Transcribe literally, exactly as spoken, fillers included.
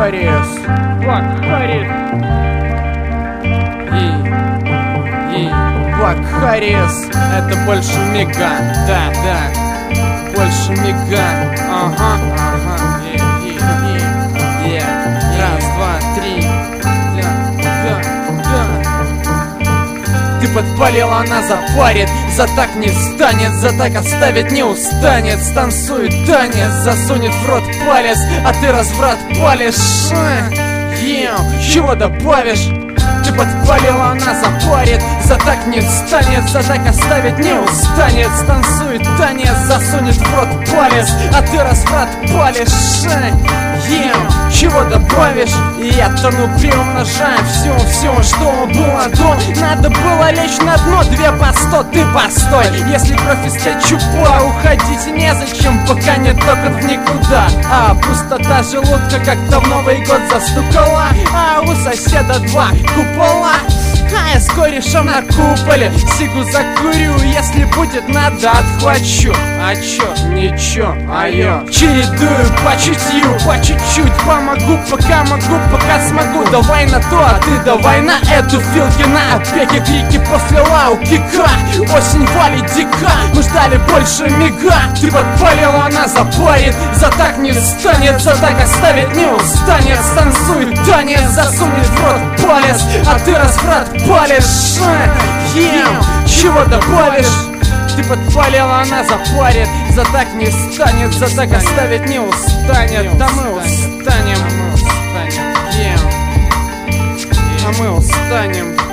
Харрис, Блэк Харрис, и, и, Блэк Харрис, это больше Меган, да, да, больше Меган, ага, ага, и, и, и, и, раз, два, три, да, да, да. Ты подпалила, она запарит, за так не встанет, за так оставить не устанет. Станцует танец, засунет в рот палец, а ты разврат палишь. Ем, чего добавишь? Ты подпалила, она запарит, за так не встанет, за так оставить не устанет. Станцует танец, засунет в рот палец, а ты разврат палишь. Ем, чего добавишь? И я тону, приумножаю все, все, что было до. Надо было лечь на дно, две по сто, ты постой. Если кровь истечу, пора уходить незачем, пока не топят в никуда. А пустота желудка как-то в Новый год застукала, а у соседа два купола. А я с корешем на куполе сигу закурю, если будет надо, отхвачу. А чё? Ничего, а я чередую по чутью, по чуть-чуть помогу, пока могу, пока смогу. Давай на то, а ты давай на эту. Филки на опеке, крики после лаукика. Осень валит дика, мы ждали больше мига. Ты подпалила, она запарит, за так не встанет, за так оставить не устанет. Станцует танец, засунет в рот палец, а ты разврат палишь. Ем, чего добавишь? Ты подпалила, она запарит, за так не станет, за так оставить не устанет. Да мы устанем, а мы устанем, ем, а мы устанем.